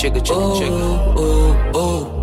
Ooh, ooh.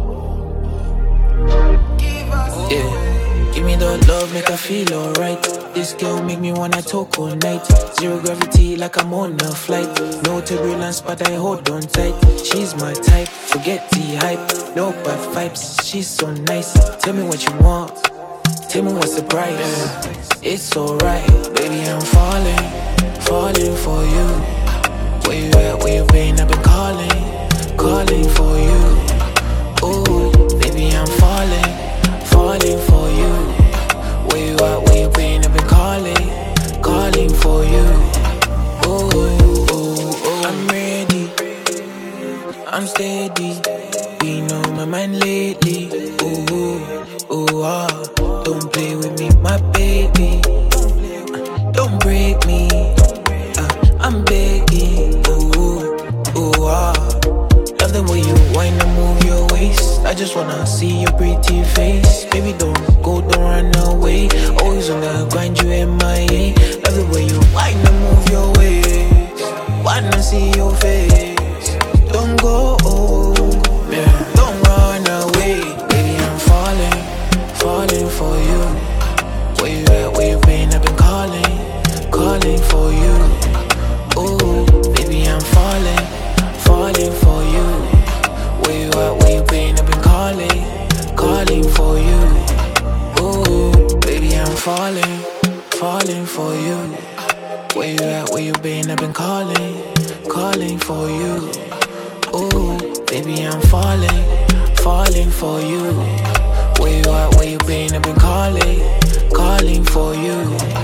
Yeah, give me the love, make I feel alright. This girl make me wanna talk all night. Zero gravity like I'm on a flight. No turbulence but I hold on tight. She's my type, forget the hype. No bad vibes, she's so nice. Tell me what you want, tell me what's the price. It's alright, baby I'm falling, falling for you. Where you at, where you been, I've been calling, calling for you. Ooh, baby I'm falling, falling for you. Where you at, where you been, I've been calling, calling for you. Ooh, ooh, ooh. I'm ready, I'm steady. Been on my mind lately. Ooh, ooh, ah. Don't play with me, my baby. Don't break me. I'm begging. Ooh, ooh, ah. Love the way you whine and move your waist. I just wanna see your pretty face. Baby, don't go, don't run away. Always on the grind, you MIA. Love the way you whine and move your waist. Wanna see your face. Don't go, yeah. Don't run away. Baby, I'm falling, falling for you. Where you at, where you been, I've been calling, calling for you. Ooh, baby, I'm falling, falling for you. Where you at, where you been, I've been calling, calling for you. Ooh, baby, I'm falling, falling for you. Where you at, where you been, I've been calling, calling for you. Ooh, baby, I'm falling, falling for you. Where you at, where you been, I've been calling, calling for you.